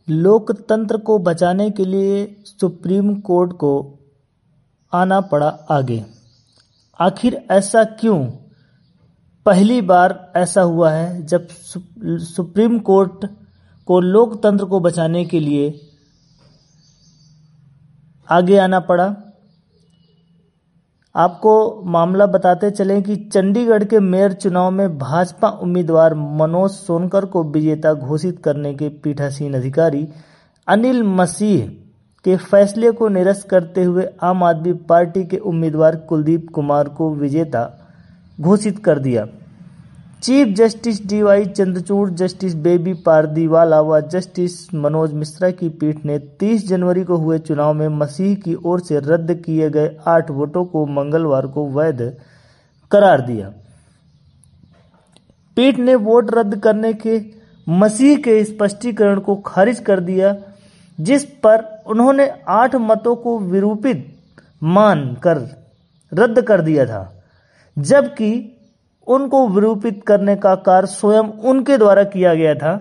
लोकतंत्र को बचाने के लिए सुप्रीम कोर्ट को आना पड़ा आगे। आखिर ऐसा क्यों? पहली बार ऐसा हुआ है जब सुप्रीम कोर्ट को लोकतंत्र को बचाने के लिए आगे आना पड़ा। आपको मामला बताते चलें कि चंडीगढ़ के मेयर चुनाव में भाजपा उम्मीदवार मनोज सोनकर को विजेता घोषित करने के पीठासीन अधिकारी अनिल मसीह के फैसले को निरस्त करते हुए आम आदमी पार्टी के उम्मीदवार कुलदीप कुमार को विजेता घोषित कर दिया। Chief justice D Y. Chandrachud, justice बेबी पारदीवाला व जस्टिस मनोज मिश्रा की पीठ ने 30 जनवरी को हुए चुनाव में मसीह की ओर से रद्द किए गए 8 वोटों को मंगलवार को वैध करार दिया। पीठ ने वोट रद्द करने के मसीह के स्पष्टीकरण को खारिज कर दिया, जिस पर उन्होंने 8 मतों को विरूपित मानकर रद्द कर दिया था, जबकि उनको विरूपित करने का कार्य स्वयं उनके द्वारा किया गया था।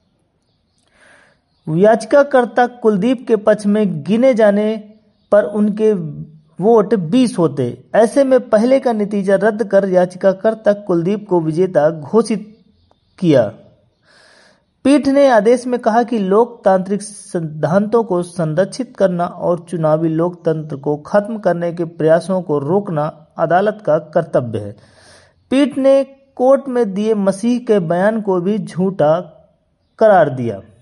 याचिकाकर्ता कुलदीप के पक्ष में गिने जाने पर उनके वोट 20 होते। ऐसे में पहले का नतीजा रद्द कर याचिकाकर्ता कुलदीप को विजेता घोषित किया। पीठ ने आदेश में कहा कि लोकतांत्रिक सिद्धांतों को संरक्षित करना और चुनावी लोकतंत्र को खत्म करने के प्रयासों को रोकना अदालत का कर्तव्य है। पीठ ने कोर्ट में दिए मसीह के बयान को भी झूठा करार दिया।